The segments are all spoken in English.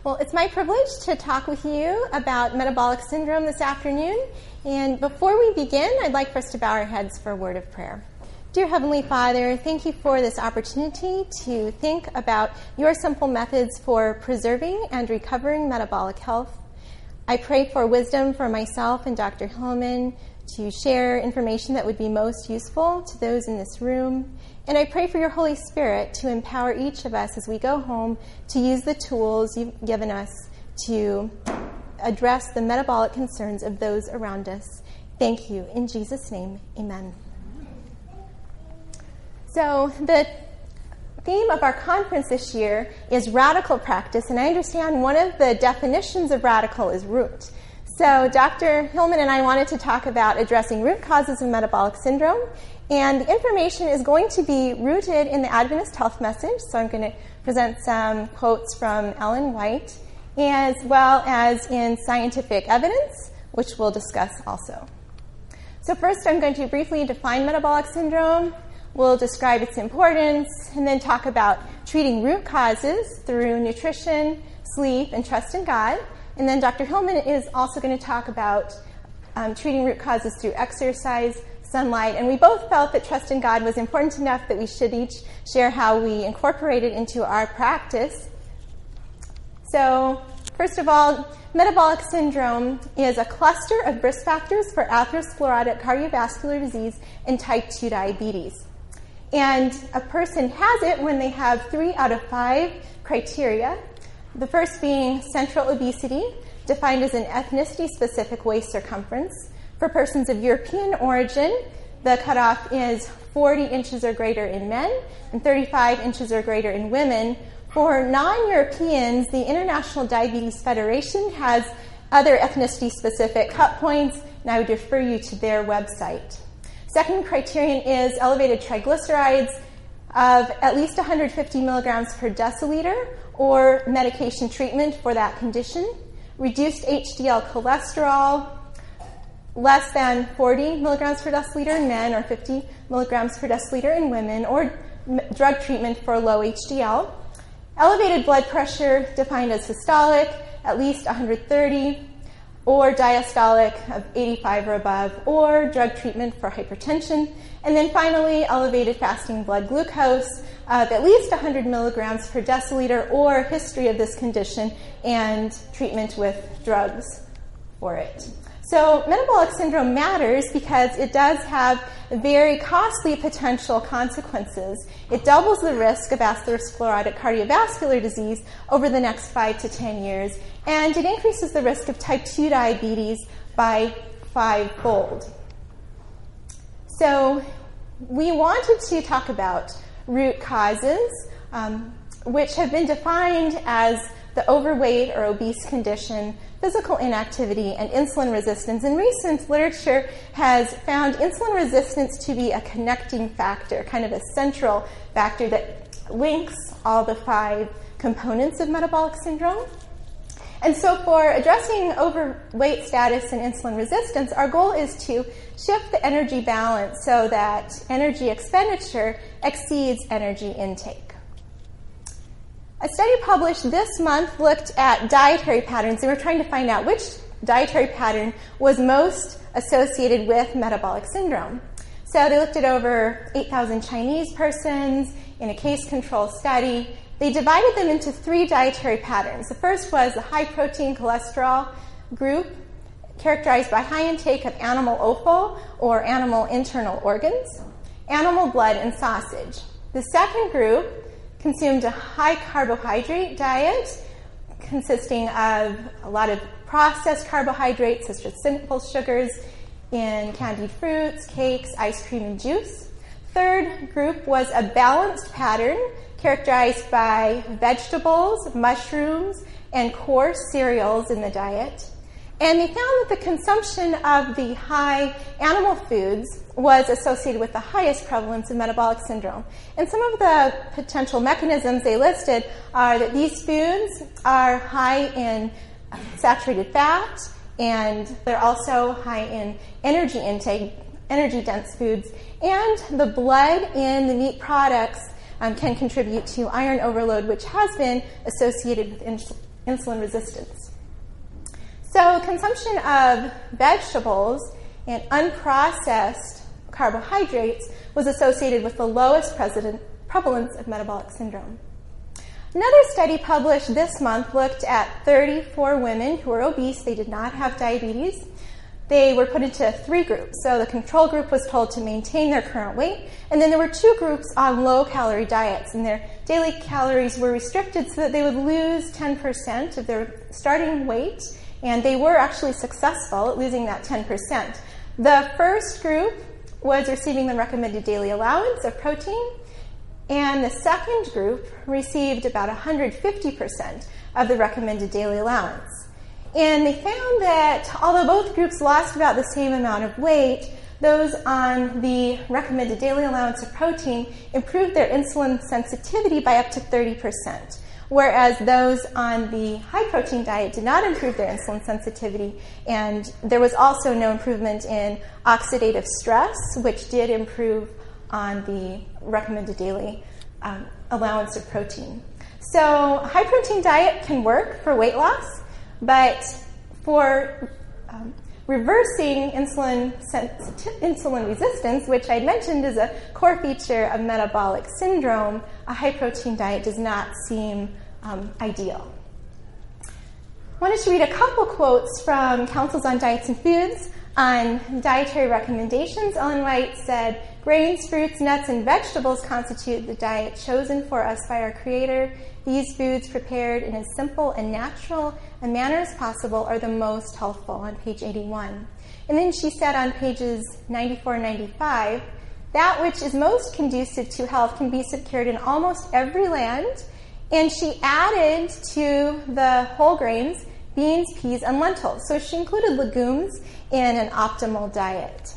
Well, it's my privilege to talk with you about metabolic syndrome this afternoon. And before we begin, I'd like for us to bow our heads for a word of prayer. Dear Heavenly Father, thank you for this opportunity to think about your simple methods for preserving and recovering metabolic health. I pray for wisdom for myself and Dr. Hillman to share information that would be most useful to those in this room. And I pray for your Holy Spirit to empower each of us as we go home to use the tools you've given us to address the metabolic concerns of those around us. Thank you. In Jesus' name, amen. So the theme of our conference this year is radical practice, and I understand one of the definitions of radical is root. So Dr. Hillman and I wanted to talk about addressing root causes of metabolic syndrome, and the information is going to be rooted in the Adventist Health Message. So I'm going to present some quotes from Ellen White, as well as in scientific evidence, which we'll discuss also. So first, I'm going to briefly define metabolic syndrome. We'll describe its importance, and then talk about treating root causes through nutrition, sleep, and trust in God. And then Dr. Hillman is also going to talk about treating root causes through exercise, sunlight, and we both felt that trust in God was important enough that we should each share how we incorporate it into our practice. So, first of all, metabolic syndrome is a cluster of risk factors for atherosclerotic cardiovascular disease and type 2 diabetes. And a person has it when they have 3 out of 5 criteria. The first being central obesity, defined as an ethnicity-specific waist circumference. For persons of European origin, the cutoff is 40 inches or greater in men and 35 inches or greater in women. For non-Europeans, the International Diabetes Federation has other ethnicity-specific cut points, and I would refer you to their website. Second criterion is elevated triglycerides of at least 150 milligrams per deciliter or medication treatment for that condition. Reduced HDL cholesterol, less than 40 milligrams per deciliter in men or 50 milligrams per deciliter in women, or drug treatment for low HDL. Elevated blood pressure defined as systolic, at least 130, or diastolic of 85 or above, or drug treatment for hypertension. And then finally, elevated fasting blood glucose of at least 100 milligrams per deciliter, or history of this condition and treatment with drugs for it. So metabolic syndrome matters because it does have very costly potential consequences. It doubles the risk of atherosclerotic cardiovascular disease over the next 5 to 10 years, and it increases the risk of type 2 diabetes by 5-fold. So we wanted to talk about root causes, which have been defined as the overweight or obese condition, physical inactivity, and insulin resistance. And recent literature has found insulin resistance to be a connecting factor, kind of a central factor that links all the 5 components of metabolic syndrome. And so for addressing overweight status and insulin resistance, our goal is to shift the energy balance so that energy expenditure exceeds energy intake. A study published this month looked at dietary patterns, and we're trying to find out which dietary pattern was most associated with metabolic syndrome. So they looked at over 8,000 Chinese persons in a case control study. They divided them into 3 dietary patterns. The first was the high-protein cholesterol group, characterized by high intake of animal offal, or animal internal organs, animal blood, and sausage. The second group consumed a high-carbohydrate diet consisting of a lot of processed carbohydrates, such as simple sugars in candied fruits, cakes, ice cream, and juice. Third group was a balanced pattern characterized by vegetables, mushrooms, and coarse cereals in the diet. And they found that the consumption of the high animal foods was associated with the highest prevalence of metabolic syndrome. And some of the potential mechanisms they listed are that these foods are high in saturated fat, and they're also high in energy intake, energy-dense foods, and the blood in the meat products can contribute to iron overload, which has been associated with insulin resistance. So consumption of vegetables and unprocessed carbohydrates was associated with the lowest prevalence of metabolic syndrome. Another study published this month looked at 34 women who were obese. They did not have diabetes. They were put into 3 groups. So the control group was told to maintain their current weight, and then there were 2 groups on low-calorie diets, and their daily calories were restricted so that they would lose 10% of their starting weight, and they were actually successful at losing that 10%. The first group was receiving the recommended daily allowance of protein, and the second group received about 150% of the recommended daily allowance. And they found that although both groups lost about the same amount of weight, those on the recommended daily allowance of protein improved their insulin sensitivity by up to 30%, whereas those on the high-protein diet did not improve their insulin sensitivity, and there was also no improvement in oxidative stress, which did improve on the recommended daily allowance of protein. So high-protein diet can work for weight loss, but for reversing insulin resistance, which I mentioned is a core feature of metabolic syndrome, a high-protein diet does not seem ideal. I wanted to read a couple quotes from Councils on Diets and Foods on dietary recommendations. Ellen White said, "Grains, fruits, nuts, and vegetables constitute the diet chosen for us by our Creator. These foods, prepared in as simple and natural a manner as possible, are the most healthful," on page 81. And then she said on pages 94 and 95, "That which is most conducive to health can be secured in almost every land." And she added to the whole grains beans, peas, and lentils. So she included legumes in an optimal diet.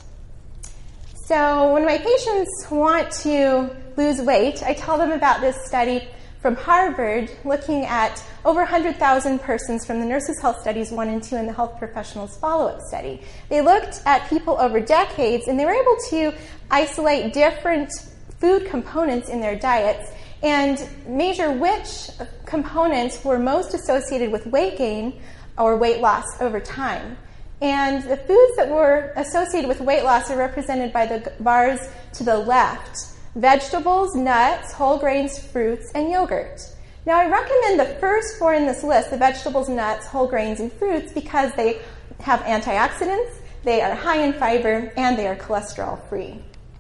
So when my patients want to lose weight, I tell them about this study from Harvard looking at over 100,000 persons from the Nurses' Health Studies 1 and 2 and the Health Professionals Follow-Up Study. They looked at people over decades, and they were able to isolate different food components in their diets and measure which components were most associated with weight gain or weight loss over time. And the foods that were associated with weight loss are represented by the bars to the left: vegetables, nuts, whole grains, fruits, and yogurt. Now, I recommend the first 4 in this list, the vegetables, nuts, whole grains, and fruits, because they have antioxidants, they are high in fiber, and they are cholesterol-free.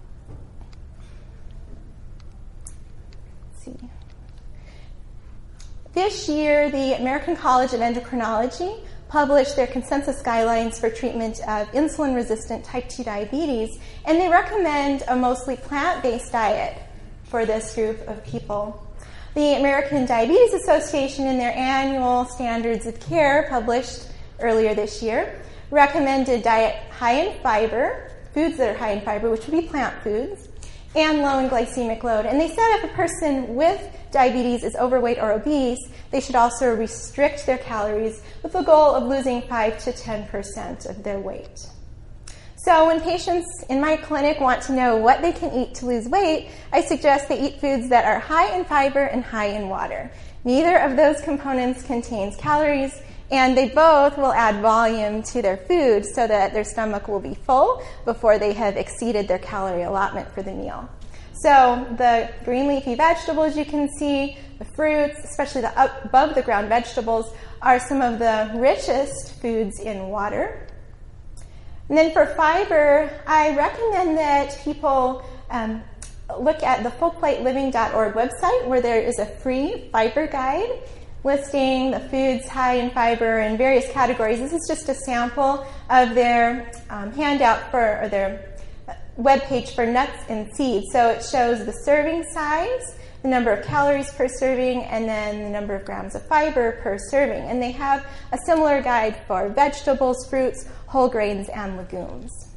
This year, the American College of Endocrinology published their consensus guidelines for treatment of insulin-resistant type 2 diabetes, and they recommend a mostly plant-based diet for this group of people. The American Diabetes Association, in their annual Standards of Care published earlier this year, recommended diet high in fiber, foods that are high in fiber, which would be plant foods, and low in glycemic load. And they said if a person with diabetes is overweight or obese, they should also restrict their calories with the goal of losing 5 to 10% of their weight. So when patients in my clinic want to know what they can eat to lose weight, I suggest they eat foods that are high in fiber and high in water. Neither of those components contains calories, and they both will add volume to their food so that their stomach will be full before they have exceeded their calorie allotment for the meal. So the green leafy vegetables you can see, the fruits, especially the above the ground vegetables, are some of the richest foods in water. And then for fiber, I recommend that people look at the fullplateliving.org website, where there is a free fiber guide listing the foods high in fiber in various categories. This is just a sample of their handout or their webpage for nuts and seeds. So it shows the serving size, the number of calories per serving, and then the number of grams of fiber per serving. And they have a similar guide for vegetables, fruits, whole grains, and legumes.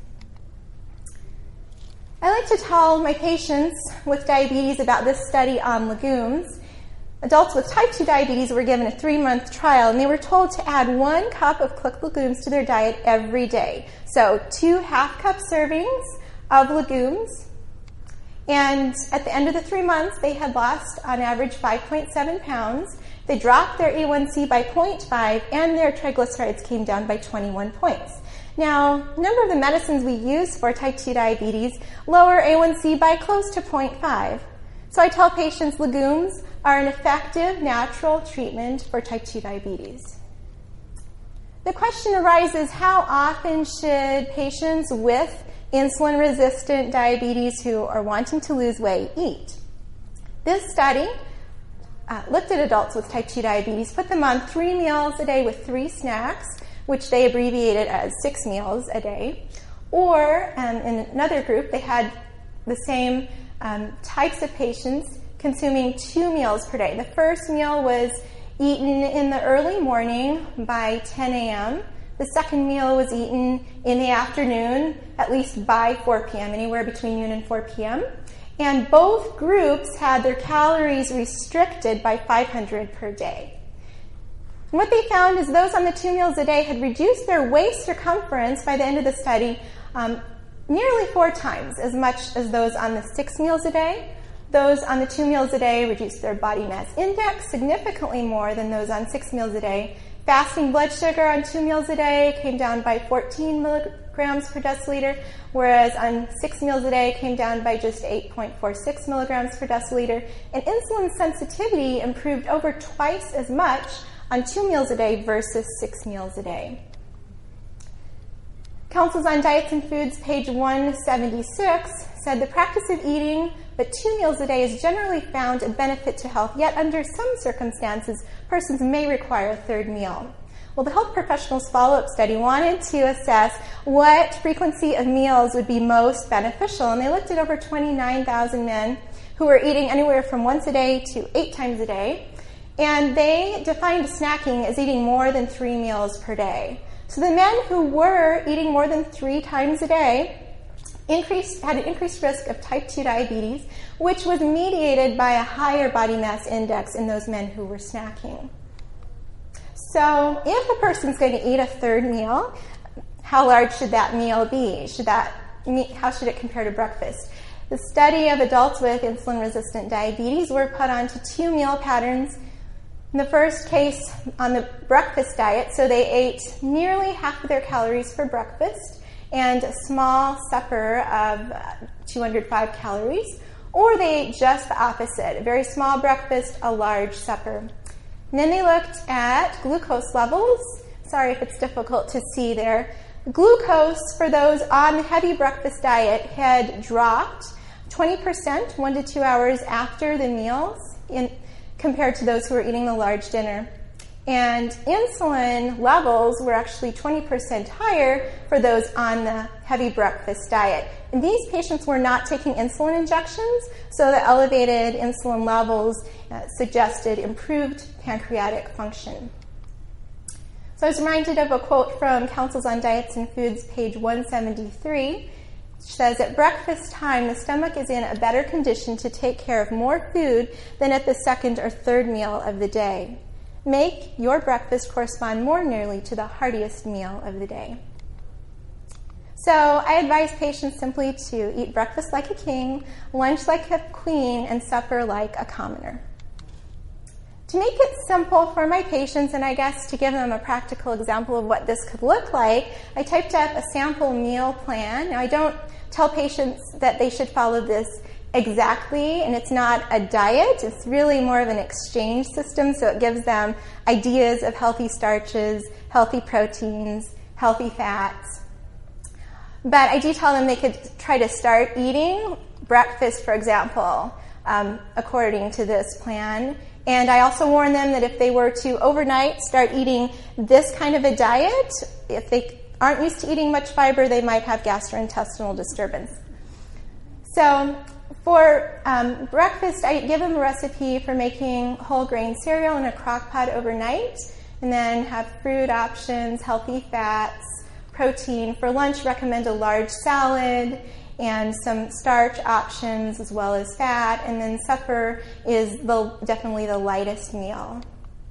I like to tell my patients with diabetes about this study on legumes. Adults with type 2 diabetes were given a 3-month trial, and they were told to add 1 cup of cooked legumes to their diet every day. So 2 half-cup servings of legumes. And at the end of the 3 months, they had lost, on average, 5.7 pounds. They dropped their A1C by 0.5, and their triglycerides came down by 21 points. Now, a number of the medicines we use for type 2 diabetes lower A1C by close to 0.5. So I tell patients legumes are an effective natural treatment for type 2 diabetes. The question arises, how often should patients with insulin-resistant diabetes who are wanting to lose weight eat? This study looked at adults with type 2 diabetes, put them on 3 meals a day with 3 snacks, which they abbreviated as 6 meals a day. Or in another group, they had the same types of patients consuming 2 meals per day. The first meal was eaten in the early morning by 10 a.m. The second meal was eaten in the afternoon, at least by 4 p.m., anywhere between noon and 4 p.m. And both groups had their calories restricted by 500 per day. And what they found is those on the 2 meals a day had reduced their waist circumference by the end of the study nearly 4 times as much as those on the 6 meals a day. Those on the 2 meals a day reduced their body mass index significantly more than those on 6 meals a day. Fasting blood sugar on 2 meals a day came down by 14 milligrams per deciliter, whereas on 6 meals a day came down by just 8.46 milligrams per deciliter. And insulin sensitivity improved over twice as much on 2 meals a day versus 6 meals a day. Councils on Diets and Foods, page 176, said the practice of eating but 2 meals a day is generally found a benefit to health, yet under some circumstances, persons may require a 3rd meal. Well, the health professionals follow-up study wanted to assess what frequency of meals would be most beneficial, and they looked at over 29,000 men who were eating anywhere from once a day to 8 times a day, and they defined snacking as eating more than 3 meals per day. So the men who were eating more than 3 times a day had an increased risk of type 2 diabetes, which was mediated by a higher body mass index in those men who were snacking. So if a person's going to eat a 3rd meal, how large should that meal be? How should it compare to breakfast? The study of adults with insulin-resistant diabetes were put onto 2 meal patterns. In the first case, on the breakfast diet, so they ate nearly half of their calories for breakfast and a small supper of 205 calories, or they ate just the opposite, a very small breakfast, a large supper. And then they looked at glucose levels. Sorry if it's difficult to see there. Glucose for those on the heavy breakfast diet had dropped 20% 1 to 2 hours after the meals compared to those who were eating the large dinner. And insulin levels were actually 20% higher for those on the heavy breakfast diet. And these patients were not taking insulin injections, so the elevated insulin levels suggested improved pancreatic function. So I was reminded of a quote from Councils on Diets and Foods, page 173, which says, at breakfast time, the stomach is in a better condition to take care of more food than at the 2nd or 3rd meal of the day. Make your breakfast correspond more nearly to the heartiest meal of the day. So I advise patients simply to eat breakfast like a king, lunch like a queen, and supper like a commoner. To make it simple for my patients, and I guess to give them a practical example of what this could look like, I typed up a sample meal plan. Now, I don't tell patients that they should follow this exactly, and it's not a diet. It's really more of an exchange system, so it gives them ideas of healthy starches, healthy proteins, healthy fats. But I do tell them they could try to start eating breakfast, for example, according to this plan. And I also warn them that if they were to overnight start eating this kind of a diet, if they aren't used to eating much fiber, they might have gastrointestinal disturbance. So for breakfast, I give them a recipe for making whole grain cereal in a crock pot overnight, and then have fruit options, healthy fats, protein. For lunch, recommend a large salad and some starch options as well as fat, and then supper is definitely the lightest meal.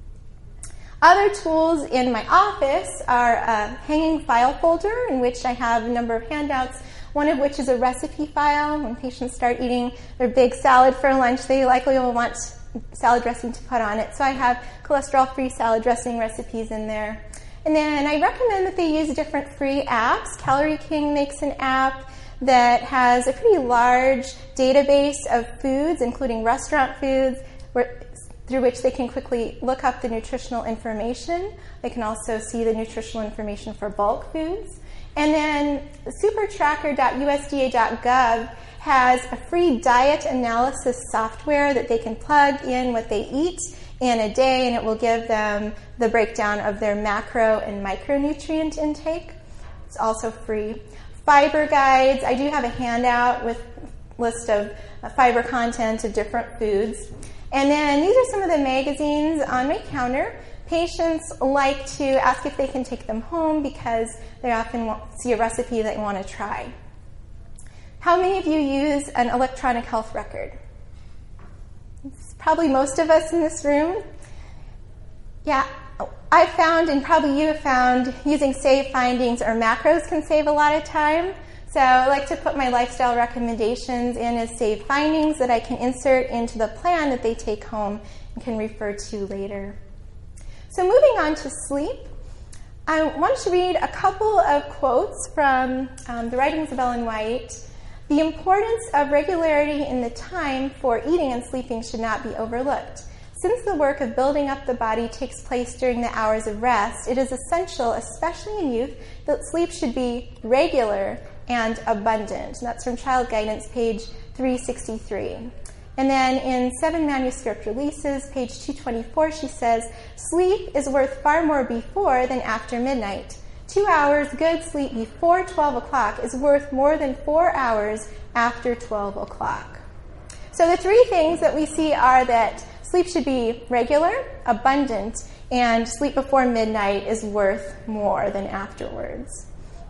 Other tools in my office are a hanging file folder in which I have a number of handouts, one of which is a recipe file. When patients start eating their big salad for lunch, they likely will want salad dressing to put on it. So I have cholesterol-free salad dressing recipes in there. And then I recommend that they use different free apps. Calorie King makes an app that has a pretty large database of foods, including restaurant foods, through which they can quickly look up the nutritional information. They can also see the nutritional information for bulk foods. And then supertracker.usda.gov has a free diet analysis software that they can plug in what they eat in a day, and it will give them the breakdown of their macro and micronutrient intake. It's also free. Fiber guides. I do have a handout with a list of fiber content of different foods. And then these are some of the magazines on my counter. Patients like to ask if they can take them home because they often see a recipe that they want to try. How many of you use an electronic health record? It's probably most of us in this room. Yeah, I've found, and probably you have found, using Save Findings or macros can save a lot of time. So I like to put my lifestyle recommendations in as Save Findings that I can insert into the plan that they take home and can refer to later. So moving on to sleep, I want to read a couple of quotes from the writings of Ellen White. The importance of regularity in the time for eating and sleeping should not be overlooked. Since the work of building up the body takes place during the hours of rest, it is essential, especially in youth, that sleep should be regular and abundant. And that's from Child Guidance, page 363. And then in 7 Manuscript Releases, page 224, she says, sleep is worth far more before than after midnight. 2 hours good sleep before 12 o'clock is worth more than 4 hours after 12 o'clock. So the three things that we see are that sleep should be regular, abundant, and sleep before midnight is worth more than afterwards.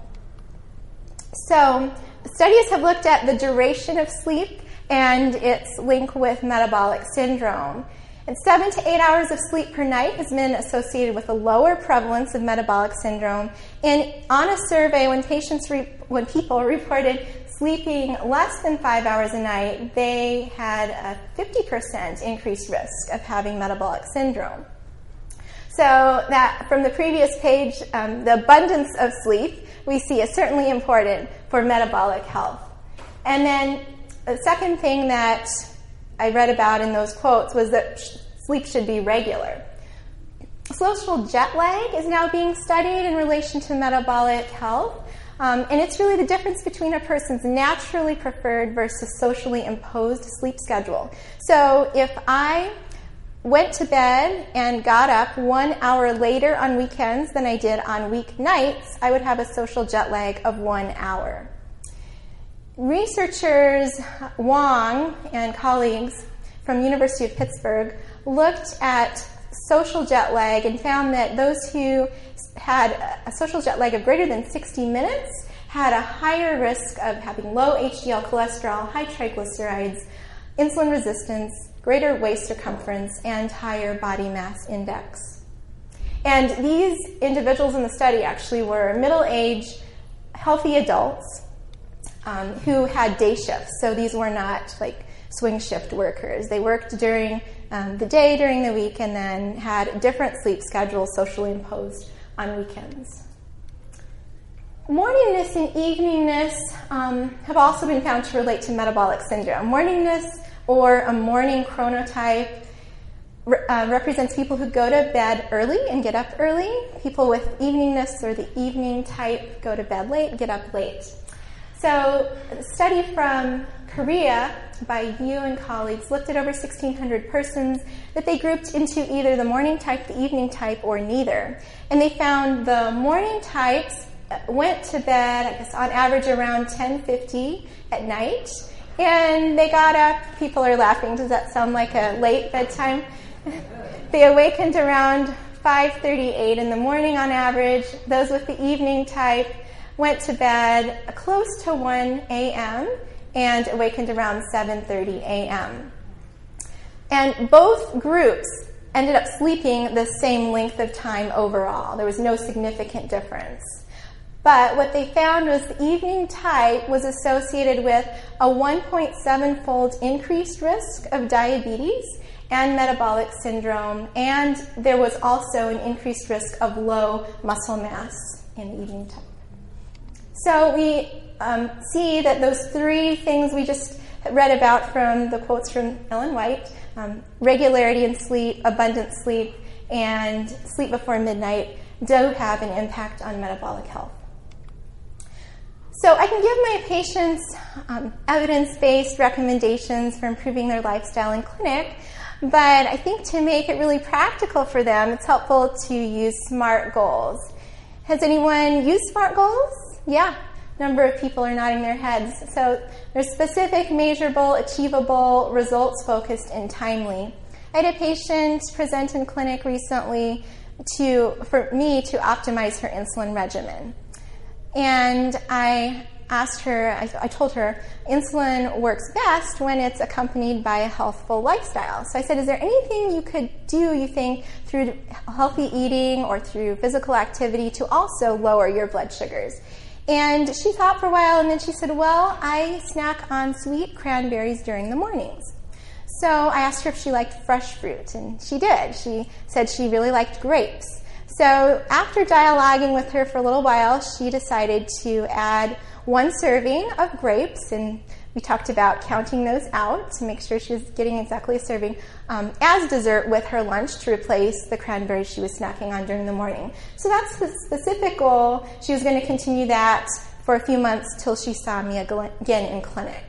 So studies have looked at the duration of sleep and its link with metabolic syndrome. And 7 to 8 hours of sleep per night has been associated with a lower prevalence of metabolic syndrome. And on a survey, when people reported sleeping less than 5 hours a night, they had a 50% increased risk of having metabolic syndrome. So that from the previous page, the abundance of sleep we see is certainly important for metabolic health. And then the second thing that I read about in those quotes was that sleep should be regular. Social jet lag is now being studied in relation to metabolic health. And it's really the difference between a person's naturally preferred versus socially imposed sleep schedule. So if I went to bed and got up 1 hour later on weekends than I did on weeknights, I would have a social jet lag of 1 hour. Researchers Wong and colleagues from University of Pittsburgh looked at social jet lag and found that those who had a social jet lag of greater than 60 minutes had a higher risk of having low HDL cholesterol, high triglycerides, insulin resistance, greater waist circumference, and higher body mass index. And these individuals in the study actually were middle-aged, healthy adults who had day shifts. So these were not like swing shift workers. They worked during the day, during the week, and then had different sleep schedules socially imposed on weekends. Morningness and eveningness have also been found to relate to metabolic syndrome. Morningness, or a morning chronotype, represents people who go to bed early and get up early. People with eveningness, or the evening type, go to bed late and get up late. So a study from Korea by Yu and colleagues looked at over 1,600 persons that they grouped into either the morning type, the evening type, or neither. And they found the morning types went to bed, I guess, on average around 10:50 at night. And they got up. People are laughing. Does that sound like a late bedtime? They awakened around 5:38 in the morning on average. Those with the evening type went to bed close to 1 a.m. and awakened around 7:30 a.m. And both groups ended up sleeping the same length of time overall. There was no significant difference. But what they found was the evening type was associated with a 1.7-fold increased risk of diabetes and metabolic syndrome, and there was also an increased risk of low muscle mass in the evening time. So we see that those three things we just read about from the quotes from Ellen White, regularity in sleep, abundant sleep, and sleep before midnight, do have an impact on metabolic health. So I can give my patients evidence-based recommendations for improving their lifestyle in clinic, but I think to make it really practical for them, it's helpful to use SMART goals. Has anyone used SMART goals? Yeah, a number of people are nodding their heads. So they're specific, measurable, achievable, results-focused, and timely. I had a patient present in clinic recently for me to optimize her insulin regimen. And I asked her, I told her, insulin works best when it's accompanied by a healthful lifestyle. So I said, is there anything you could do, you think, through healthy eating or through physical activity to also lower your blood sugars? And she thought for a while, and then she said, well, I snack on sweet cranberries during the mornings. So I asked her if she liked fresh fruit, and she did. She said she really liked grapes. So after dialoguing with her for a little while, she decided to add 1 serving of grapes, and we talked about counting those out to make sure she was getting exactly a serving as dessert with her lunch to replace the cranberries she was snacking on during the morning. So that's the specific goal. She was going to continue that for a few months till she saw me again in clinic.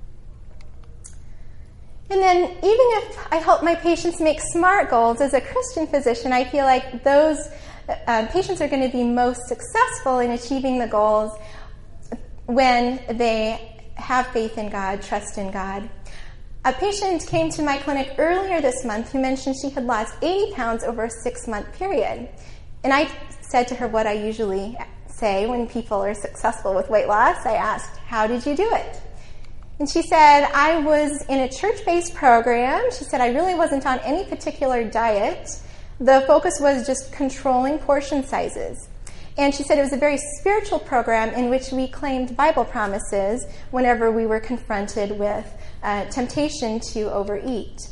And then even if I help my patients make SMART goals, as a Christian physician, I feel like those patients are going to be most successful in achieving the goals when they have faith in God, trust in God. A patient came to my clinic earlier this month who mentioned she had lost 80 pounds over a 6-month period. And I said to her what I usually say when people are successful with weight loss. I asked, how did you do it? And she said, I was in a church-based program. She said, I really wasn't on any particular diet. The focus was just controlling portion sizes. And she said it was a very spiritual program in which we claimed Bible promises whenever we were confronted with temptation to overeat.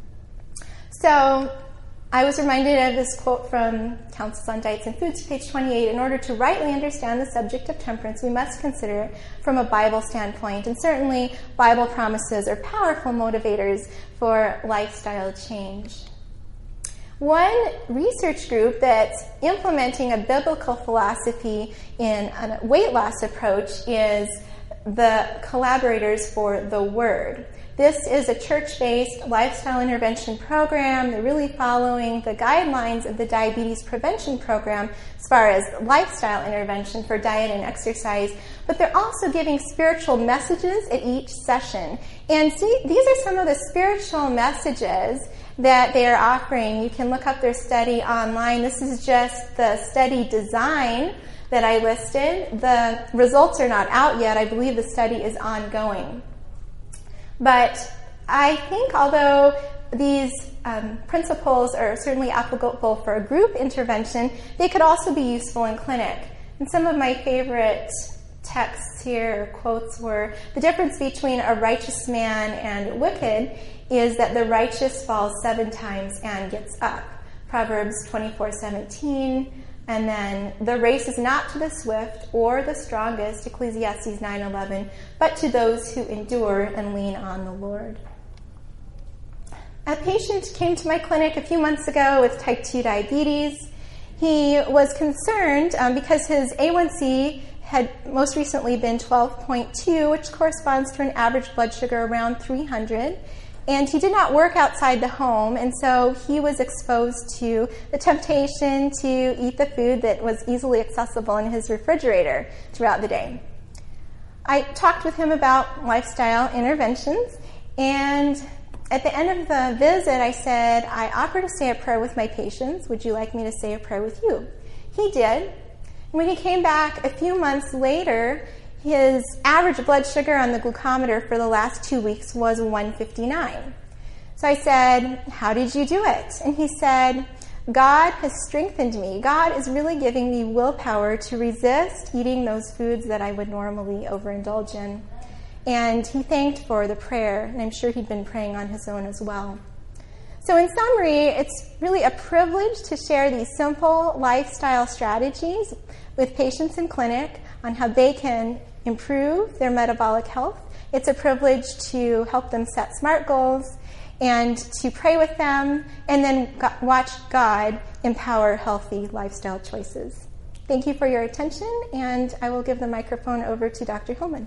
So I was reminded of this quote from Counsels on Diets and Foods, page 28. In order to rightly understand the subject of temperance, we must consider it from a Bible standpoint. And certainly, Bible promises are powerful motivators for lifestyle change. One research group that's implementing a biblical philosophy in a weight loss approach is the Collaborators for the Word. This is a church-based lifestyle intervention program. They're really following the guidelines of the Diabetes Prevention Program as far as lifestyle intervention for diet and exercise, but they're also giving spiritual messages at each session. And see, these are some of the spiritual messages that they are offering. You can look up their study online. This is just the study design that I listed. The results are not out yet. I believe the study is ongoing. But I think although these principles are certainly applicable for a group intervention, they could also be useful in clinic. And some of my favorite texts here, or quotes, were the difference between a righteous man and wicked is that the righteous falls 7 times and gets up. Proverbs 24:17. And then, the race is not to the swift or the strongest, Ecclesiastes 9:11, but to those who endure and lean on the Lord. A patient came to my clinic a few months ago with type 2 diabetes. He was concerned because his A1C had most recently been 12.2, which corresponds to an average blood sugar around 300. And he did not work outside the home, and so he was exposed to the temptation to eat the food that was easily accessible in his refrigerator throughout the day. I talked with him about lifestyle interventions, and at the end of the visit, I said, I offer to say a prayer with my patients. Would you like me to say a prayer with you? He did. And when he came back a few months later, his average blood sugar on the glucometer for the last 2 weeks was 159. So I said, how did you do it? And he said, God has strengthened me. God is really giving me willpower to resist eating those foods that I would normally overindulge in. And he thanked for the prayer, and I'm sure he'd been praying on his own as well. So in summary, it's really a privilege to share these simple lifestyle strategies with patients in clinic on how they can improve their metabolic health. It's a privilege to help them set SMART goals and to pray with them and then watch God empower healthy lifestyle choices. Thank you for your attention, and I will give the microphone over to Dr. Hillman.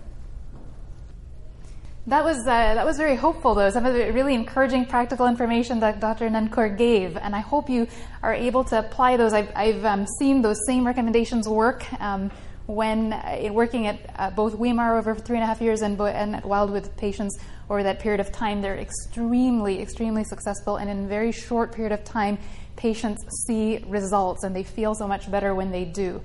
That was very hopeful, though. Some of the really encouraging practical information that Dr. Nankor gave, and I hope you are able to apply those. I've seen those same recommendations work when working at both Weimar over 3.5 years and at Wildwood patients over that period of time. They're extremely, extremely successful, and in a very short period of time, patients see results, and they feel so much better when they do.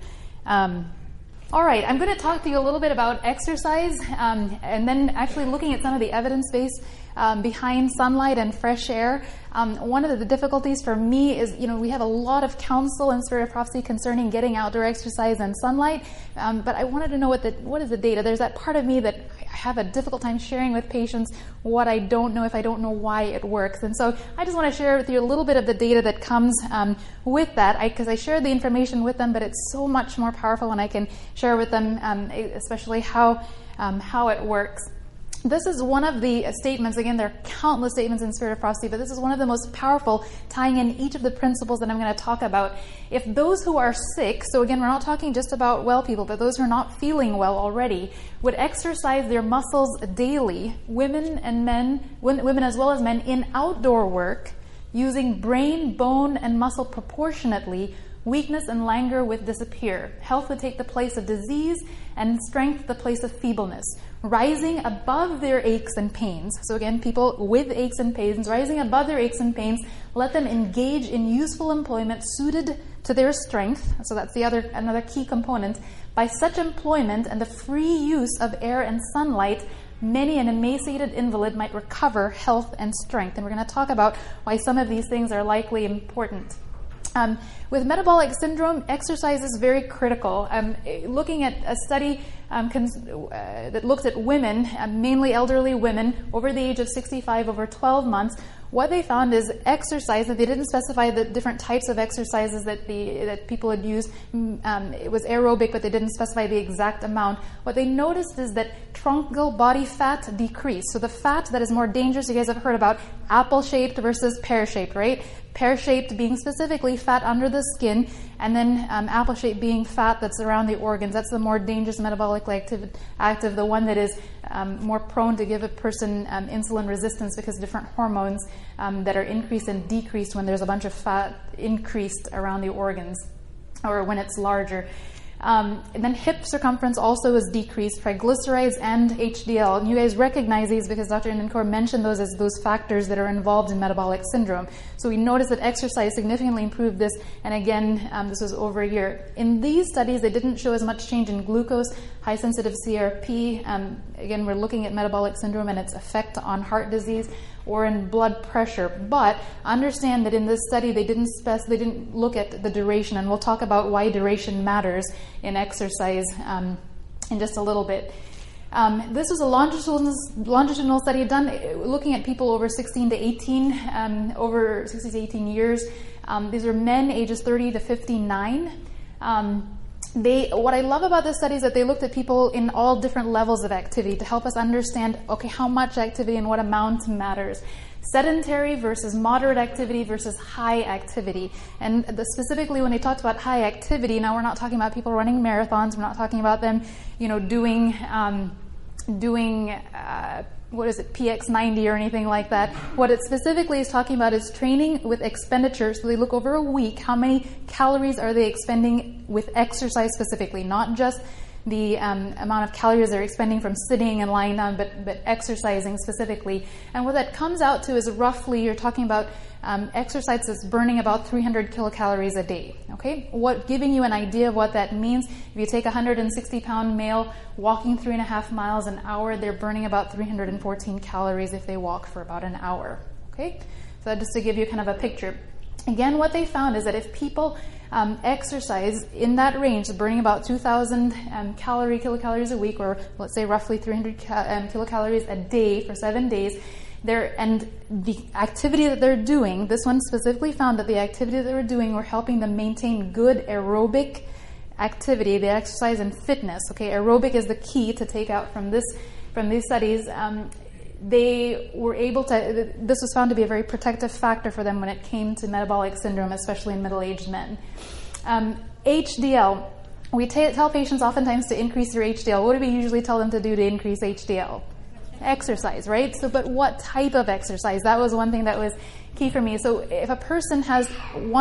All right, I'm going to talk to you a little bit about exercise and then actually looking at some of the evidence base behind sunlight and fresh air. One of the difficulties for me is, we have a lot of counsel in Spirit of Prophecy concerning getting outdoor exercise and sunlight, but I wanted to know what is the data. There's that part of me that I have a difficult time sharing with patients what I don't know if I don't know why it works. And so I just want to share with you a little bit of the data that comes with that, because I shared the information with them, but it's so much more powerful when I can share with them, especially how it works. This is one of the statements. Again, there are countless statements in Spirit of Prophecy, but this is one of the most powerful, tying in each of the principles that I'm going to talk about. If those who are sick, so again, we're not talking just about well people, but those who are not feeling well already, would exercise their muscles daily, women and men, women as well as men, in outdoor work, using brain, bone, and muscle proportionately, weakness and languor would disappear. Health would take the place of disease, and strength the place of feebleness. Rising above their aches and pains. So again, people with aches and pains, rising above their aches and pains, let them engage in useful employment suited to their strength. So that's another key component. By such employment and the free use of air and sunlight, many an emaciated invalid might recover health and strength. And we're going to talk about why some of these things are likely important. With metabolic syndrome, exercise is very critical. Looking at a study that looked at women, mainly elderly women, over the age of 65 over 12 months, what they found is exercise, that they didn't specify the different types of exercises that people had used. It was aerobic, but they didn't specify the exact amount. What they noticed is that truncal body fat decreased. So the fat that is more dangerous, you guys have heard about apple-shaped versus pear-shaped, right? Pear-shaped being specifically fat under the skin, and then apple-shaped being fat that's around the organs. That's the more dangerous metabolically active, the one that is more prone to give a person insulin resistance because of different hormones that are increased and decreased when there's a bunch of fat increased around the organs or when it's larger. And then hip circumference also is decreased, triglycerides and HDL. And you guys recognize these because Dr. Nankor mentioned those as those factors that are involved in metabolic syndrome. So we noticed that exercise significantly improved this, and again, this was over a year. In these studies, they didn't show as much change in glucose, high-sensitive CRP. Again, we're looking at metabolic syndrome and its effect on heart disease or in blood pressure. But understand that in this study, they didn't look at the duration, and we'll talk about why duration matters in exercise in just a little bit. This was a longitudinal study done looking at people over 16 to 18, over 16 to 18 years. These are men ages 30 to 59. What I love about this study is that they looked at people in all different levels of activity to help us understand, okay, how much activity and what amount matters. Sedentary versus moderate activity versus high activity. And specifically when they talked about high activity, now we're not talking about people running marathons, we're not talking about them, doing PX90 or anything like that. What it specifically is talking about is training with expenditure. So they look over a week, how many calories are they expending with exercise specifically, not just the amount of calories they're expending from sitting and lying down, but exercising specifically. And what that comes out to is roughly, you're talking about exercise that's burning about 300 kilocalories a day. Okay, giving you an idea of what that means. If you take a 160-pound male walking 3.5 miles an hour, they're burning about 314 calories if they walk for about an hour. Okay, so just to give you kind of a picture. Again, what they found is that if people exercise in that range, burning about 2,000 kilocalories a week, or let's say roughly 300 kilocalories a day for 7 days, And the activity that they're doing, this one specifically found that the activity that they were doing were helping them maintain good aerobic activity, the exercise and fitness. Okay, aerobic is the key to take out from these studies. They were able to, this was found to be a very protective factor for them when it came to metabolic syndrome, especially in middle-aged men. HDL, we tell patients oftentimes to increase their HDL. What do we usually tell them to do to increase HDL? Exercise, right? So, but what type of exercise? That was one thing that was key for me. So if a person has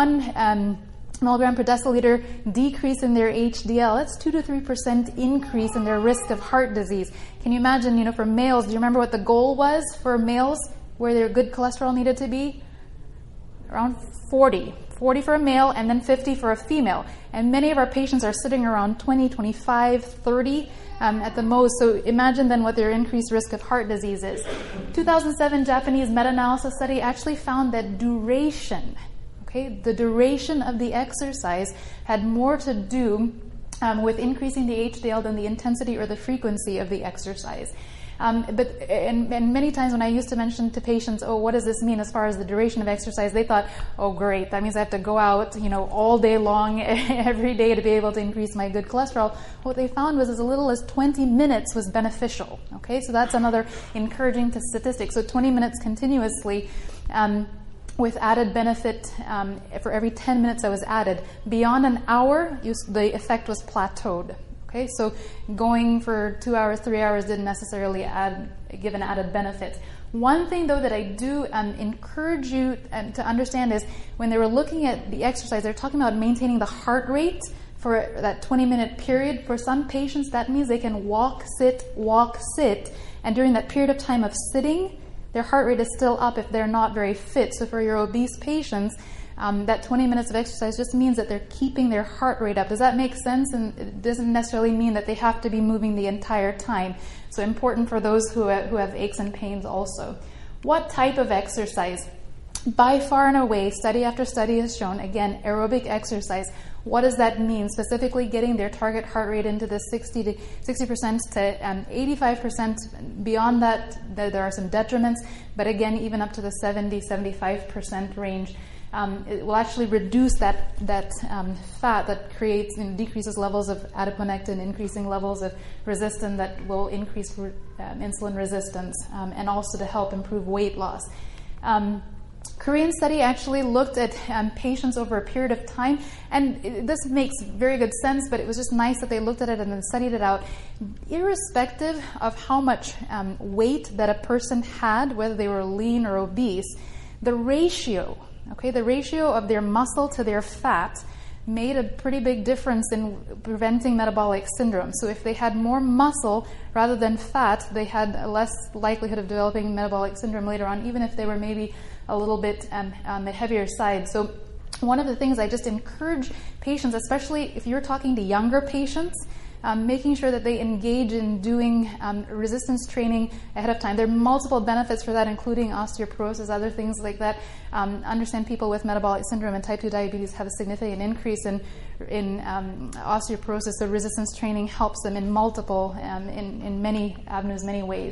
1 milligram per deciliter decrease in their HDL, that's 2 to 3% increase in their risk of heart disease. Can you imagine, for males, do you remember what the goal was for males where their good cholesterol needed to be? Around 40. 40 for a male and then 50 for a female. And many of our patients are sitting around 20, 25, 30 at the most. So imagine then what their increased risk of heart disease is. 2007 Japanese meta-analysis study actually found that duration, the duration of the exercise had more to do with increasing the HDL than the intensity or the frequency of the exercise. But many times when I used to mention to patients, what does this mean as far as the duration of exercise? They thought, great, that means I have to go out, all day long every day to be able to increase my good cholesterol. What they found was as little as 20 minutes was beneficial. Okay, so that's another encouraging statistic. So 20 minutes continuously. With added benefit for every 10 minutes that was added. Beyond an hour, the effect was plateaued. Okay, so going for 2 hours, 3 hours didn't necessarily give an added benefit. One thing, though, that I do encourage you to understand is when they were looking at the exercise, they're talking about maintaining the heart rate for that 20-minute period. For some patients, that means they can walk, sit, and during that period of time of sitting, their heart rate is still up if they're not very fit. So for your obese patients, that 20 minutes of exercise just means that they're keeping their heart rate up. Does that make sense? And it doesn't necessarily mean that they have to be moving the entire time. So important for those who have aches and pains also. What type of exercise? By far and away, study after study has shown, again, aerobic exercise. What does that mean? Specifically getting their target heart rate into the 60% to 85%. Beyond that, there are some detriments, but again, even up to the 70-75% range. It will actually reduce that fat that creates decreases levels of adiponectin, increasing levels of resistin that will increase insulin resistance, and also to help improve weight loss. Korean study actually looked at patients over a period of time, and this makes very good sense, but it was just nice that they looked at it and then studied it out. Irrespective of how much weight that a person had, whether they were lean or obese, the ratio of their muscle to their fat made a pretty big difference in preventing metabolic syndrome. So if they had more muscle rather than fat, they had a less likelihood of developing metabolic syndrome later on, even if they were maybe a little bit on the heavier side. So one of the things I just encourage patients, especially if you're talking to younger patients, making sure that they engage in doing resistance training ahead of time. There are multiple benefits for that, including osteoporosis, other things like that. Understand people with metabolic syndrome and type 2 diabetes have a significant increase in osteoporosis, so resistance training helps them in multiple, in many avenues, many ways.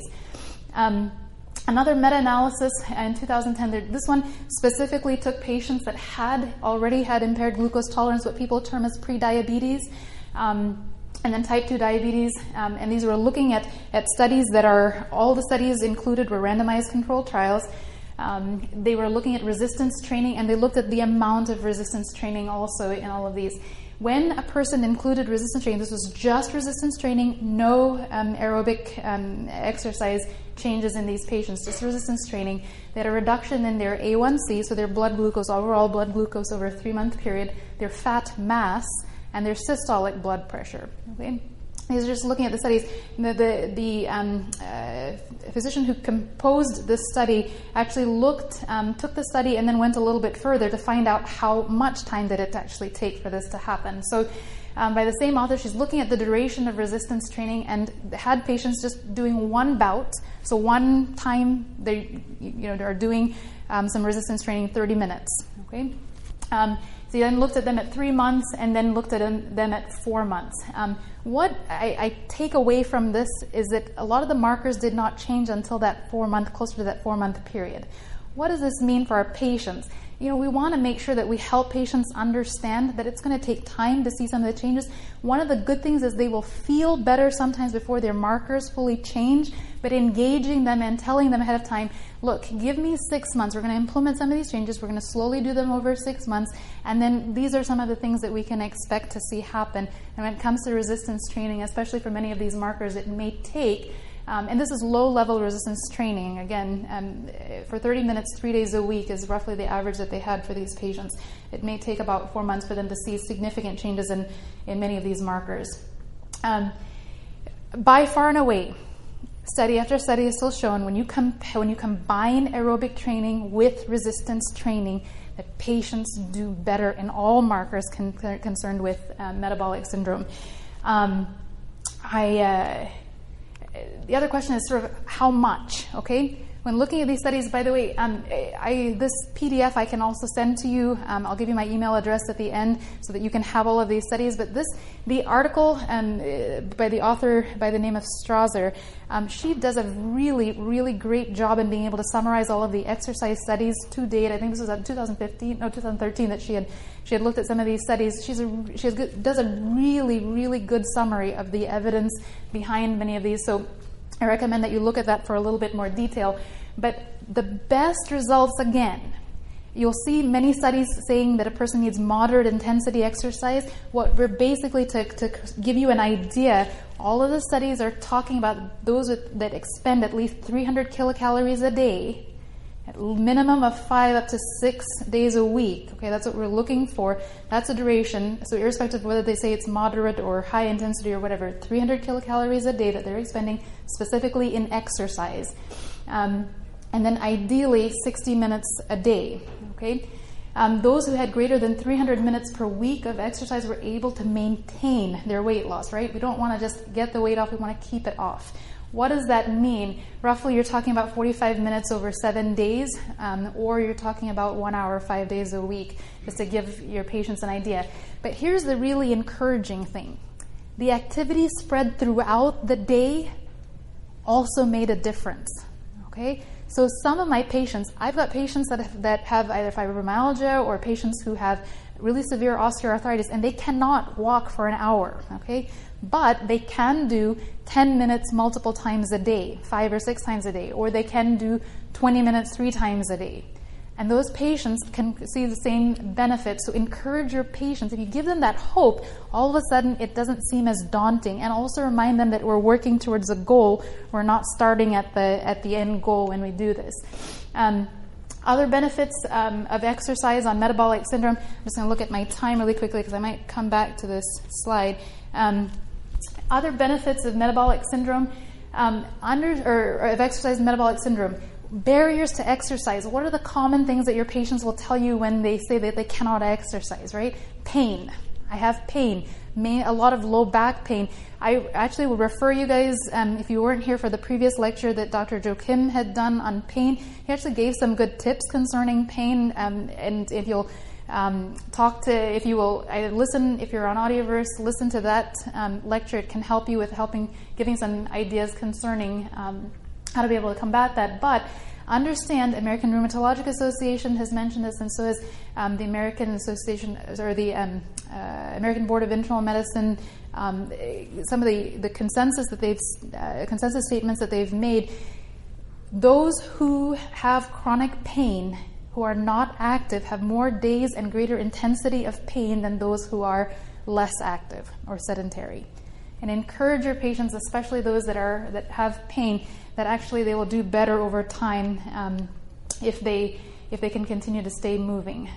Another meta-analysis in 2010, this one specifically took patients that already had impaired glucose tolerance, what people term as prediabetes, and then type 2 diabetes. And these were looking at studies all the studies included were randomized controlled trials. They were looking at resistance training, and they looked at the amount of resistance training also in all of these. When a person included resistance training, this was just resistance training, no aerobic exercise changes in these patients, just resistance training. They had a reduction in their A1C, so their blood glucose, overall blood glucose over a 3-month period, their fat mass, and their systolic blood pressure. Okay? These are just looking at the studies. The physician who composed this study actually took the study and then went a little bit further to find out how much time did it actually take for this to happen. So by the same author, she's looking at the duration of resistance training and had patients just doing one bout. So one time they are doing some resistance training, 30 minutes. Okay. So you then looked at them at 3 months and then looked at them at 4 months. What I take away from this is that a lot of the markers did not change until that 4 month, closer to that 4 month period. What does this mean for our patients? We want to make sure that we help patients understand that it's going to take time to see some of the changes. One of the good things is they will feel better sometimes before their markers fully change, but engaging them and telling them ahead of time, look, give me 6 months. We're going to implement some of these changes. We're going to slowly do them over 6 months. And then these are some of the things that we can expect to see happen. And when it comes to resistance training, especially for many of these markers, it may take and this is low-level resistance training. Again, for 30 minutes, 3 days a week is roughly the average that they had for these patients. It may take about 4 months for them to see significant changes in many of these markers. By far and away, study after study has still shown when you combine aerobic training with resistance training, that patients do better in all markers concerned with metabolic syndrome. The other question is sort of how much, okay? When looking at these studies, by the way, this PDF I can also send to you. I'll give you my email address at the end so that you can have all of these studies. But the article by the author by the name of Strasser, she does a really, really great job in being able to summarize all of the exercise studies to date. I think this was 2013 that she had looked at some of these studies. She does a really, really good summary of the evidence behind many of these. So I recommend that you look at that for a little bit more detail. But the best results, again, you'll see many studies saying that a person needs moderate intensity exercise. What we're basically, to give you an idea, all of the studies are talking about those that expend at least 300 kilocalories a day, at minimum of 5 up to 6 days a week. Okay, that's what we're looking for. That's a duration. So irrespective of whether they say it's moderate or high intensity or whatever, 300 kilocalories a day that they're expending specifically in exercise. And then ideally 60 minutes a day. Okay, those who had greater than 300 minutes per week of exercise were able to maintain their weight loss, right? We don't want to just get the weight off, we want to keep it off. What does that mean? Roughly, you're talking about 45 minutes over 7 days, or you're talking about 1 hour, 5 days a week, just to give your patients an idea. But here's the really encouraging thing. The activity spread throughout the day also made a difference, okay? So some of my patients, I've got patients that have either fibromyalgia or patients who have really severe osteoarthritis, and they cannot walk for an hour, okay? But they can do 10 minutes multiple times a day, 5 or 6 times a day, or they can do 20 minutes 3 times a day. And those patients can see the same benefits. So encourage your patients. If you give them that hope, all of a sudden it doesn't seem as daunting. And also remind them that we're working towards a goal. We're not starting at the end goal when we do this. Other benefits of exercise on metabolic syndrome. I'm just going to look at my time really quickly because I might come back to this slide. Other benefits of metabolic syndrome, of exercise and metabolic syndrome. Barriers to exercise. What are the common things that your patients will tell you when they say that they cannot exercise, right? Pain. I have pain. A lot of low back pain. I actually will refer you guys, if you weren't here for the previous lecture that Dr. Joe Kim had done on pain, he actually gave some good tips concerning pain, and if you'll if you're on Audioverse, listen to that lecture. It can help you with giving some ideas concerning how to be able to combat that. But understand, American Rheumatologic Association has mentioned this, and so has the American Association, or the American Board of Internal Medicine. Some of the consensus statements that they've made. Those who have chronic pain, who are not active, have more days and greater intensity of pain than those who are less active or sedentary. And encourage your patients, especially those that have pain, that actually they will do better over time if they can continue to stay moving.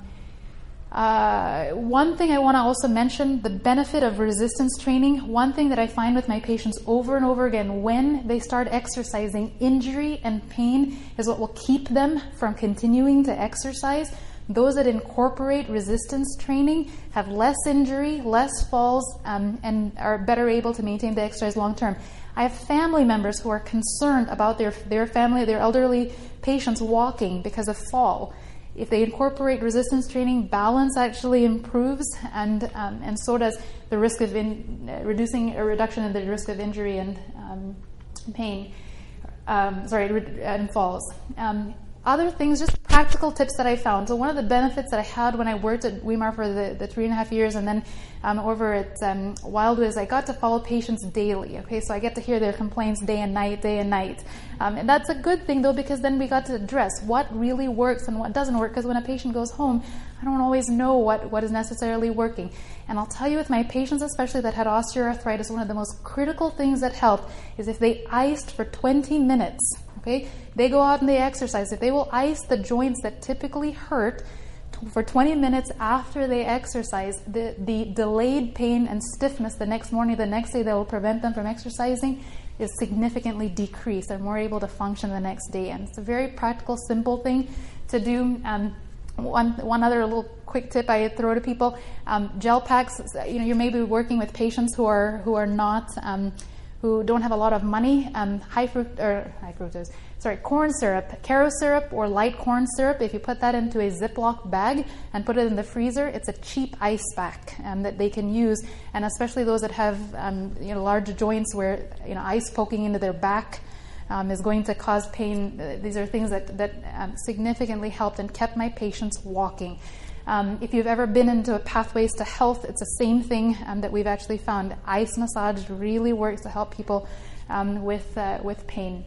One thing I want to also mention, the benefit of resistance training. One thing that I find with my patients over and over again, when they start exercising, injury and pain is what will keep them from continuing to exercise. Those that incorporate resistance training have less injury, less falls, and are better able to maintain the exercise long term. I have family members who are concerned about their elderly patients walking because of fall. If they incorporate resistance training, balance actually improves, and so does the risk of reduction in the risk of injury and pain. And falls. Other things, just practical tips that I found. So one of the benefits that I had when I worked at Weimar for the 3.5 years and then over at Wildwood is I got to follow patients daily. Okay, so I get to hear their complaints day and night. And that's a good thing though, because then we got to address what really works and what doesn't work, because when a patient goes home, I don't always know what is necessarily working. And I'll tell you, with my patients especially that had osteoarthritis, one of the most critical things that helped is if they iced for 20 minutes. Okay? They go out and they exercise. If they will ice the joints that typically hurt for 20 minutes after they exercise, the delayed pain and stiffness the next morning, the next day that will prevent them from exercising is significantly decreased. They're more able to function the next day. And it's a very practical, simple thing to do. One other little quick tip I throw to people: gel packs. You may be working with patients who are not who don't have a lot of money. Corn syrup, Karo syrup, or light corn syrup. If you put that into a Ziploc bag and put it in the freezer, it's a cheap ice pack that they can use. And especially those that have large joints where ice poking into their back is going to cause pain. These are things that significantly helped and kept my patients walking. If you've ever been into a Pathways to Health, it's the same thing that we've actually found. Ice massage really works to help people with pain.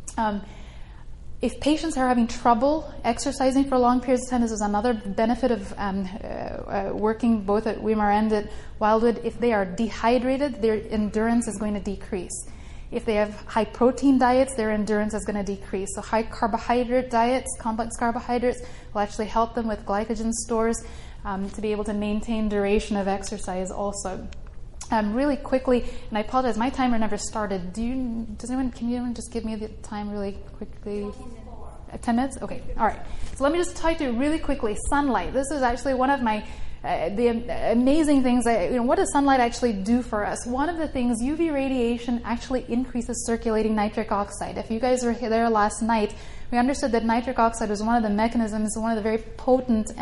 If patients are having trouble exercising for long periods of time, this is another benefit of working both at Weimar and at Wildwood. If they are dehydrated, their endurance is going to decrease. If they have high protein diets, their endurance is going to decrease. So high carbohydrate diets, complex carbohydrates, will actually help them with glycogen stores to be able to maintain duration of exercise also. Really quickly, and I apologize, my timer never started. Can anyone just give me the time really quickly? 10 minutes? Okay, all right. So let me just talk to you really quickly. Sunlight. This is actually one of my the amazing things. What does sunlight actually do for us? One of the things, UV radiation actually increases circulating nitric oxide. If you guys were there last night, we understood that nitric oxide was one of the mechanisms, one of the very potent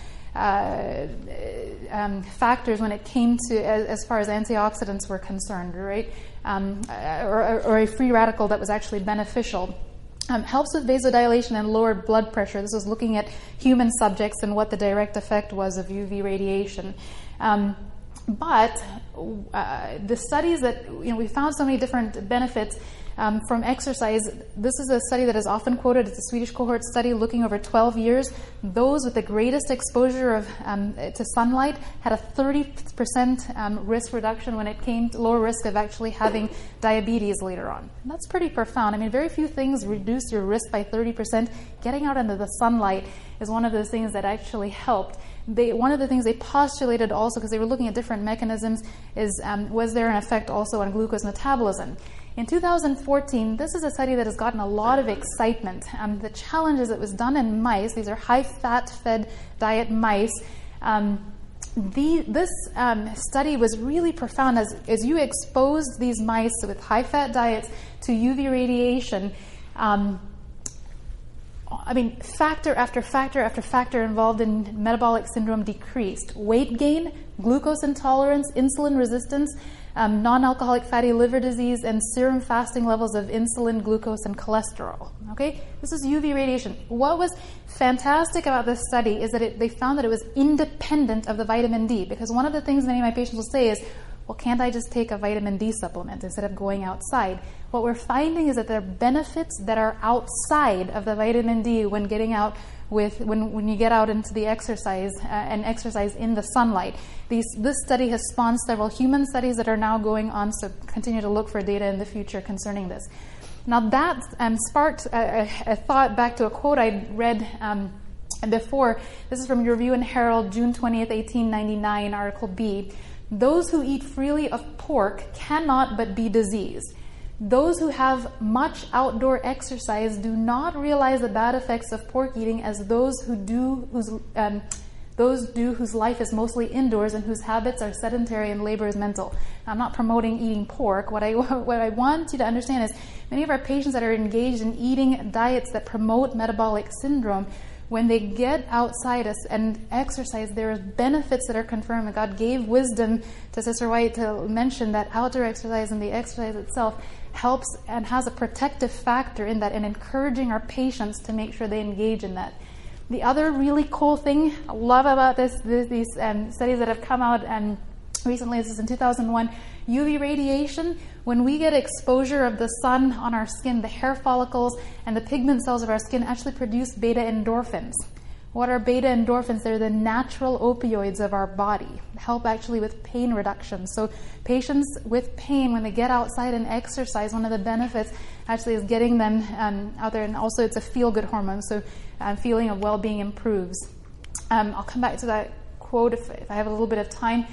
factors when it came to as far as antioxidants were concerned, right? Or a free radical that was actually beneficial. Helps with vasodilation and lowered blood pressure. This was looking at human subjects and what the direct effect was of UV radiation. But the studies that, we found so many different benefits from exercise. This is a study that is often quoted. It's a Swedish cohort study looking over 12 years. Those with the greatest exposure to sunlight had a 30% risk reduction when it came to lower risk of actually having diabetes later on. And that's pretty profound. Very few things reduce your risk by 30%. Getting out into the sunlight is one of those things that actually helped. One of the things they postulated also, because they were looking at different mechanisms, is was there an effect also on glucose metabolism? In 2014, this is a study that has gotten a lot of excitement. The challenge is it was done in mice. These are high-fat fed diet mice. This study was really profound. As you exposed these mice with high-fat diets to UV radiation, factor after factor after factor involved in metabolic syndrome decreased. Weight gain, glucose intolerance, insulin resistance, non-alcoholic fatty liver disease, and serum fasting levels of insulin, glucose, and cholesterol. Okay, this is UV radiation. What was fantastic about this study is that they found that it was independent of the vitamin D, because one of the things many of my patients will say is, well, can't I just take a vitamin D supplement instead of going outside? What we're finding is that there are benefits that are outside of the vitamin D when getting out when you get out into the exercise and exercise in the sunlight. This study has spawned several human studies that are now going on, so continue to look for data in the future concerning this. Now that sparked a thought back to a quote I read before. This is from Review and Herald, June 20th, 1899, Article B. Those who eat freely of pork cannot but be diseased. Those who have much outdoor exercise do not realize the bad effects of pork eating as those do whose life is mostly indoors and whose habits are sedentary and labor is mental. I'm not promoting eating pork. What I want you to understand is many of our patients that are engaged in eating diets that promote metabolic syndrome, when they get outside us and exercise, there are benefits that are confirmed. And God gave wisdom to Sister White to mention that outdoor exercise and the exercise itself helps and has a protective factor in that, and encouraging our patients to make sure they engage in that. The other really cool thing I love about these studies that have come out recently, this is in 2001, UV radiation. When we get exposure of the sun on our skin, the hair follicles and the pigment cells of our skin actually produce beta endorphins. What are beta endorphins? They're the natural opioids of our body, help actually with pain reduction. So patients with pain, when they get outside and exercise, one of the benefits actually is getting them out there, and also it's a feel-good hormone, so feeling of well-being improves. I'll come back to that quote if I have a little bit of time.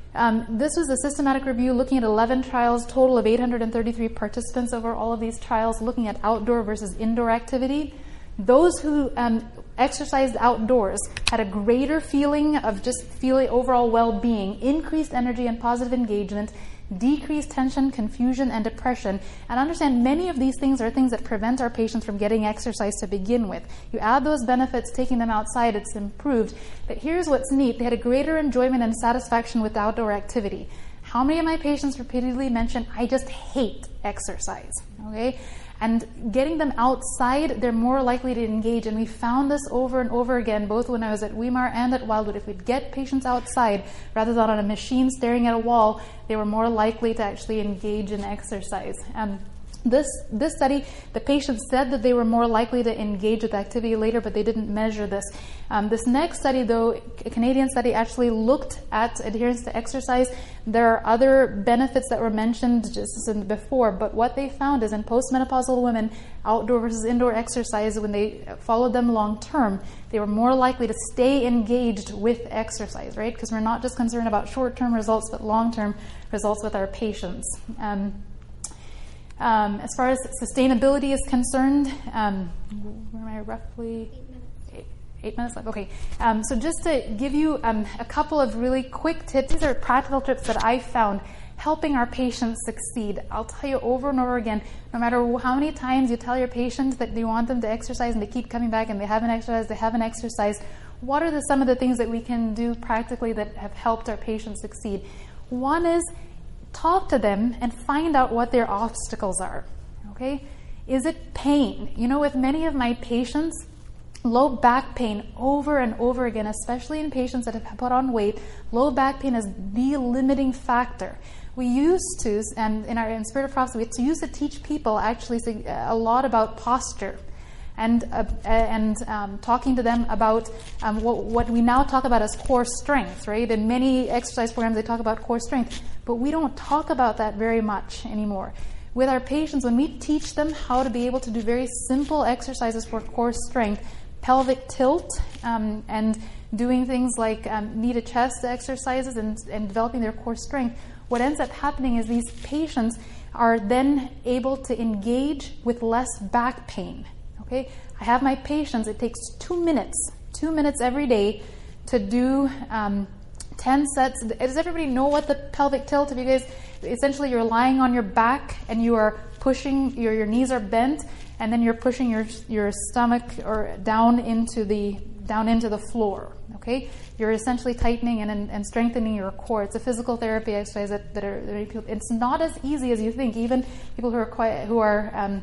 This was a systematic review looking at 11 trials, total of 833 participants over all of these trials, looking at outdoor versus indoor activity. Those who exercised outdoors had a greater feeling of just feeling overall well-being, increased energy and positive engagement, decreased tension, confusion, and depression. And understand, many of these things are things that prevent our patients from getting exercise to begin with. You add those benefits, taking them outside, it's improved. But here's what's neat. They had a greater enjoyment and satisfaction with outdoor activity. How many of my patients repeatedly mention, I just hate exercise, okay? And getting them outside, they're more likely to engage. And we found this over and over again, both when I was at Weimar and at Wildwood. If we'd get patients outside, rather than on a machine staring at a wall, they were more likely to actually engage in exercise. This study, the patients said that they were more likely to engage with activity later, but they didn't measure this. This next study, though, a Canadian study, actually looked at adherence to exercise. There are other benefits that were mentioned just as before, but what they found is in postmenopausal women, outdoor versus indoor exercise, when they followed them long term, they were more likely to stay engaged with exercise, right? Because we're not just concerned about short-term results, but long-term results with our patients. As far as sustainability is concerned, where am I roughly? 8 minutes left. Okay. So just to give you a couple of really quick tips, these are practical tips that I found helping our patients succeed. I'll tell you over and over again, no matter how many times you tell your patients that you want them to exercise and they keep coming back and they haven't exercised, what are some of the things that we can do practically that have helped our patients succeed? One is talk to them and find out what their obstacles are, okay? Is it pain? You know, with many of my patients, low back pain over and over again, especially in patients that have put on weight, low back pain is the limiting factor. We used to, and in Spirit of Prophecy, we used to teach people actually a lot about posture and talking to them about what we now talk about as core strength, right? In many exercise programs, they talk about core strength, but we don't talk about that very much anymore. With our patients, when we teach them how to be able to do very simple exercises for core strength, pelvic tilt, and doing things like knee to chest exercises and developing their core strength, what ends up happening is these patients are then able to engage with less back pain. Okay, I have my patients, it takes 2 minutes every day to do 10 sets. Does everybody know what the pelvic tilt? If you guys, essentially you're lying on your back and you are pushing, your knees are bent, and then you're pushing your stomach or down into the floor. Okay, you're essentially tightening and strengthening your core. It's a physical therapy exercise that it's not as easy as you think. Even people who are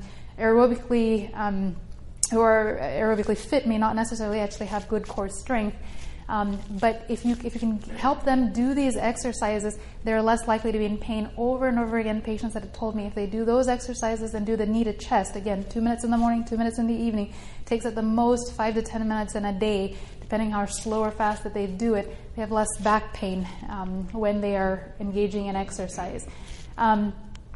aerobically fit may not necessarily actually have good core strength. But if you can help them do these exercises, they're less likely to be in pain. Over and over again, patients that have told me if they do those exercises and do the knee to chest, again, 2 minutes in the morning, 2 minutes in the evening, it takes at the most 5 to 10 minutes in a day, depending how slow or fast that they do it, they have less back pain when they are engaging in exercise. One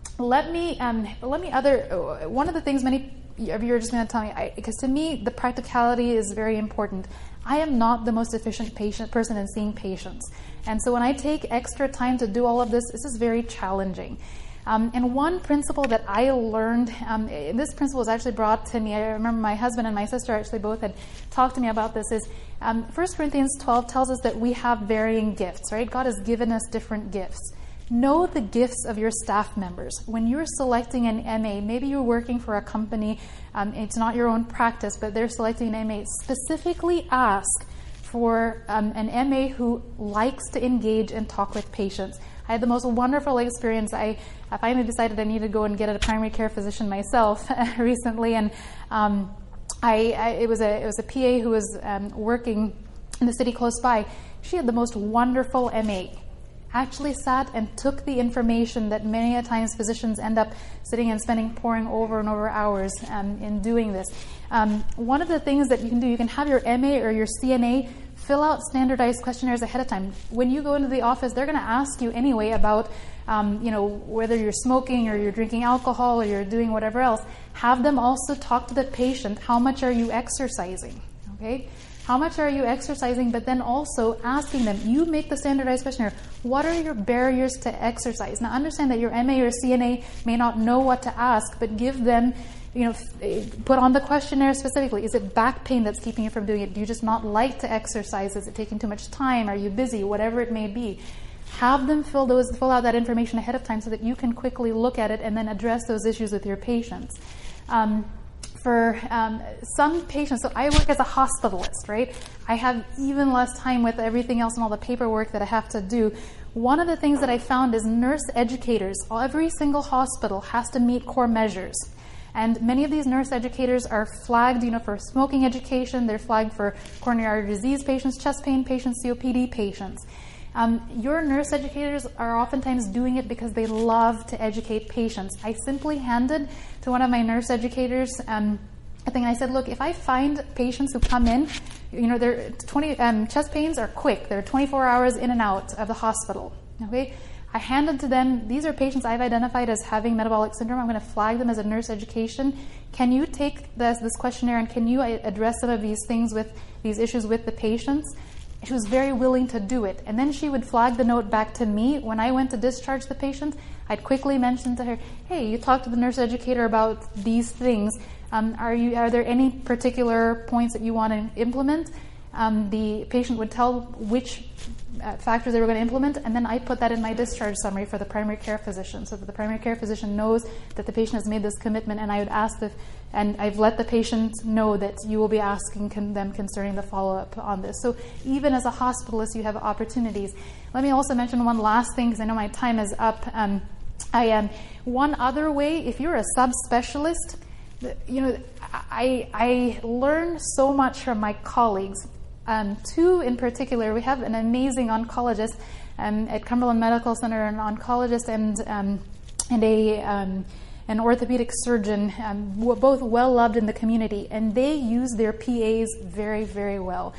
of the things many of you are just going to tell me, because to me, the practicality is very important. I am not the most efficient person in seeing patients. And so when I take extra time to do all of this, this is very challenging. And one principle that I learned, and this principle was actually brought to me, I remember my husband and my sister actually both had talked to me about this, is 1 Corinthians 12 tells us that we have varying gifts, right? God has given us different gifts. Know the gifts of your staff members. When you're selecting an MA, maybe you're working for a company, it's not your own practice, but they're selecting an MA, specifically ask for an MA who likes to engage and talk with patients. I had the most wonderful experience. I finally decided I needed to go and get a primary care physician myself recently, and it was a PA who was working in the city close by. She had the most wonderful MA. Actually sat and took the information that many a times physicians end up sitting and poring over and over hours in doing this. One of the things that you can do, you can have your MA or your CNA fill out standardized questionnaires ahead of time. When you go into the office, they're going to ask you anyway about whether you're smoking or you're drinking alcohol or you're doing whatever else. Have them also talk to the patient, how much are you exercising? Okay? How much are you exercising? But then also asking them, you make the standardized questionnaire, what are your barriers to exercise? Now understand that your MA or CNA may not know what to ask, but give them, put on the questionnaire specifically. Is it back pain that's keeping you from doing it? Do you just not like to exercise? Is it taking too much time? Are you busy? Whatever it may be. Have them fill out that information ahead of time so that you can quickly look at it and then address those issues with your patients. For some patients, so I work as a hospitalist, right? I have even less time with everything else and all the paperwork that I have to do. One of the things that I found is nurse educators. Every single hospital has to meet core measures. And many of these nurse educators are flagged, for smoking education. They're flagged for coronary artery disease patients, chest pain patients, COPD patients. Your nurse educators are oftentimes doing it because they love to educate patients. I simply handed to one of my nurse educators a thing, and I said, look, if I find patients who come in, they're chest pains are quick. They're 24 hours in and out of the hospital. Okay, I handed to them, these are patients I've identified as having metabolic syndrome. I'm going to flag them as a nurse education. Can you take this questionnaire and can you address some of these things with these issues with the patients? She was very willing to do it. And then she would flag the note back to me. When I went to discharge the patient, I'd quickly mention to her, hey, you talked to the nurse educator about these things. Are there any particular points that you want to implement? The patient would tell which factors they were going to implement, and then I put that in my discharge summary for the primary care physician so that the primary care physician knows that the patient has made this commitment, and I would ask and I've let the patient know that you will be asking them concerning the follow-up on this. So even as a hospitalist, you have opportunities. Let me also mention one last thing, because I know my time is up. One other way, if you're a subspecialist, I learn so much from my colleagues. Two in particular, we have an amazing oncologist at Cumberland Medical Center, an oncologist and an orthopedic surgeon, both well loved in the community, and they use their PAs very, very well.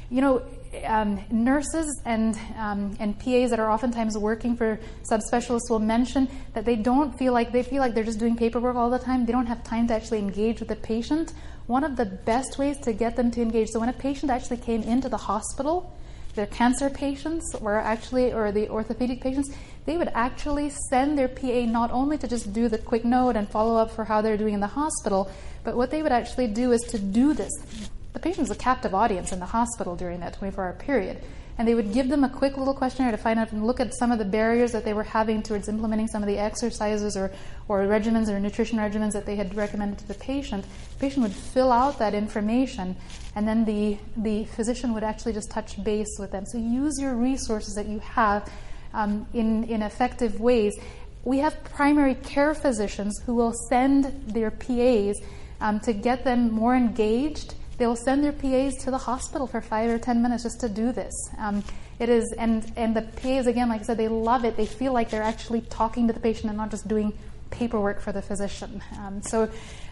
Nurses and PAs that are oftentimes working for subspecialists will mention that they feel like they're just doing paperwork all the time. They don't have time to actually engage with the patient. One of the best ways to get them to engage, so when a patient actually came into the hospital, their cancer patients or the orthopedic patients, they would actually send their PA not only to just do the quick note and follow up for how they're doing in the hospital, but what they would actually do is to do this. The patient is a captive audience in the hospital during that 24-hour period. And they would give them a quick little questionnaire to find out and look at some of the barriers that they were having towards implementing some of the exercises or regimens or nutrition regimens that they had recommended to the patient. The patient would fill out that information, and then the physician would actually just touch base with them. So use your resources that you have in effective ways. We have primary care physicians who will send their PAs to get them more engaged. They will send their PAs to the hospital for 5 or 10 minutes just to do this. It is, and the PAs, again, like I said, they love it. They feel like they're actually talking to the patient and not just doing paperwork for the physician. So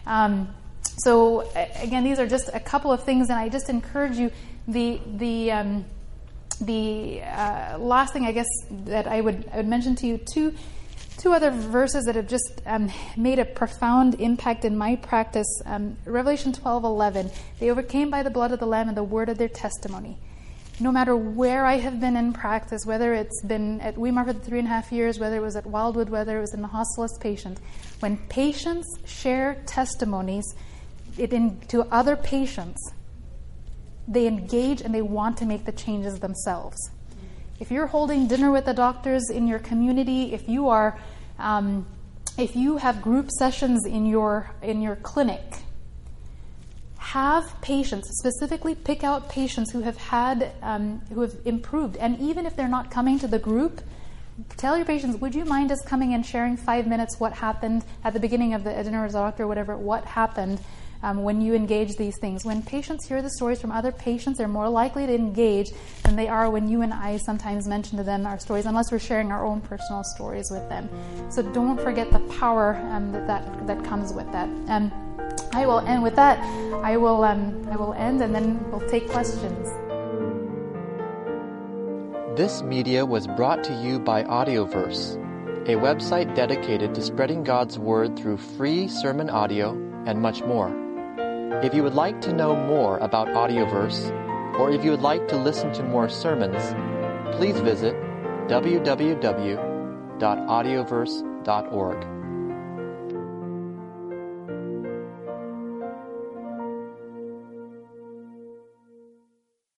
again, these are just a couple of things, and I just encourage you. The last thing, I guess, that I would mention to you, two other verses that have just made a profound impact in my practice. Revelation 12:11. They overcame by the blood of the Lamb and the word of their testimony. No matter where I have been in practice, whether it's been at Weimar for 3.5 years, whether it was at Wildwood, whether it was in the hospitalist patient, when patients share testimonies to other patients, they engage and they want to make the changes themselves. If you're holding dinner with the doctors in your community, if you are, if you have group sessions in your clinic, have patients, specifically pick out patients who have who have improved. And even if they're not coming to the group, tell your patients, would you mind us coming and sharing 5 minutes what happened at the beginning of the dinner with the doctor, whatever, what happened when you engage these things. When patients hear the stories from other patients, they're more likely to engage than they are when you and I sometimes mention to them our stories, unless we're sharing our own personal stories with them. So don't forget the power that comes with that. I will end with that. I will end, and then we'll take questions. This media was brought to you by Audioverse, a website dedicated to spreading God's Word through free sermon audio and much more. If you would like to know more about Audioverse, or if you would like to listen to more sermons, please visit www.audioverse.org.